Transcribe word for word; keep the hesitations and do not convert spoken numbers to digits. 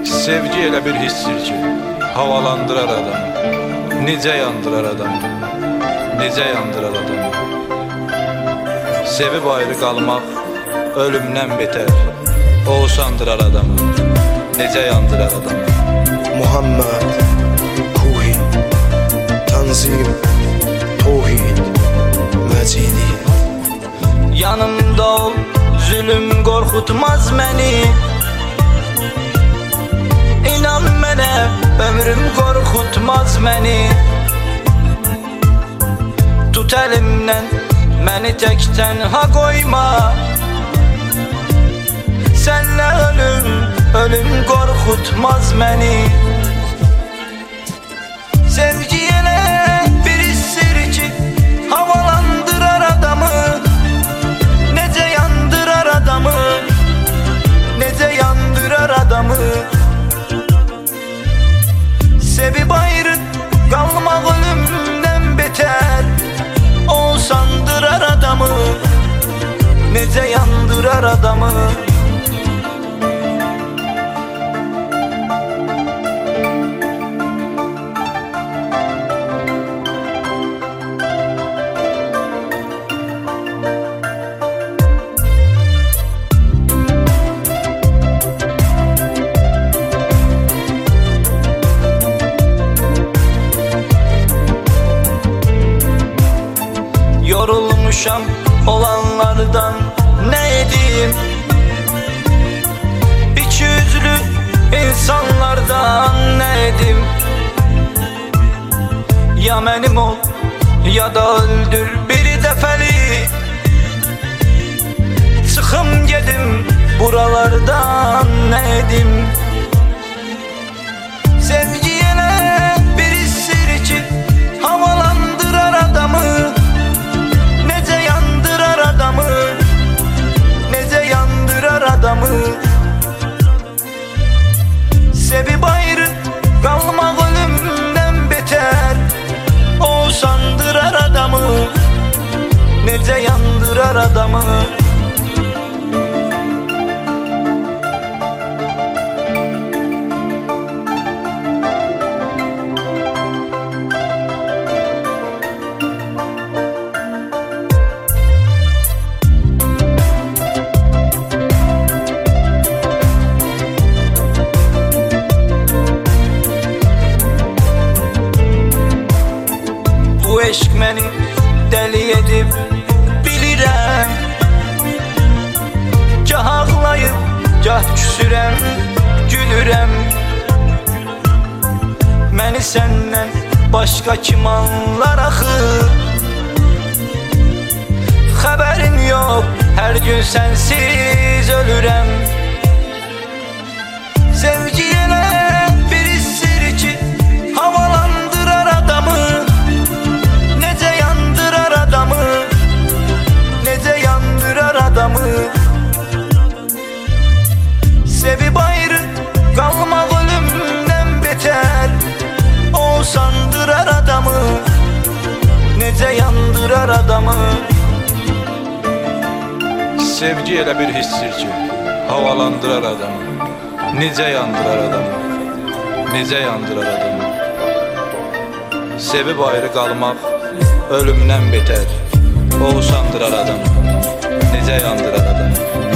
Sevgi elə bir hissdir ki, havalandırar adamı. Necə yandırar adamı, necə yandırar adamı. Sevib ayrı qalmaq ölümdən betər. O usandırar adamı, necə yandırar adamı. Muhammed, Kuhi, Tanzim, Tohid, Məcidi. Yanımda ol, zülüm qorxutmaz məni. İnan mənə, ömrüm qorxutmaz məni. Tut əlimdən, məni tək tənha qoyma. Sənlə ölüm, ölüm qorxutmaz məni. Sevgi elə bir hissdir ki, havalandırar adamı. Necə yandırar adamı, necə yandırar adamı. Sevib ayrı qalmaq ölümdən betər. O sandırar adamı, necə yandırar adamı. Yorulmuşam olanlardan ne edeyim? İki yüzlü insanlardan ne edeyim? Ya mənim ol ya da öldür bir dəfəli. Çıxım gedim buralardan ne edeyim? Sevgi elə bir hissdir ki, havalandırar adamı. Necə yandırar adamı, necə yandırar adamı. Sevib ayrı qalmaq ölümdən betər. O sandırar adamı, necə yandırar adamı. Bu eşq məni dəli edib bilirəm. Gah ağlayıb, gah küsürəm, gülürəm. Məni səndən başqa kim anlar axı? Xəbərin yox, hər gün sənsiz ölürəm. Sevgi elə bir hissdir ki, havalandırar adamı. Necə yandırar adamı, necə yandırar adamı. Sevib ayrı qalmaq ölümdən betər. O sandırar adamı, necə yandırar adamı. Sevgi elə bir hissdir ki, havalandırar adamı. Necə yandırar adamı, necə yandırar adamı. Sevib ayrı qalmaq ölümdən betər. O usandırar adamı, necə yandırar adamı.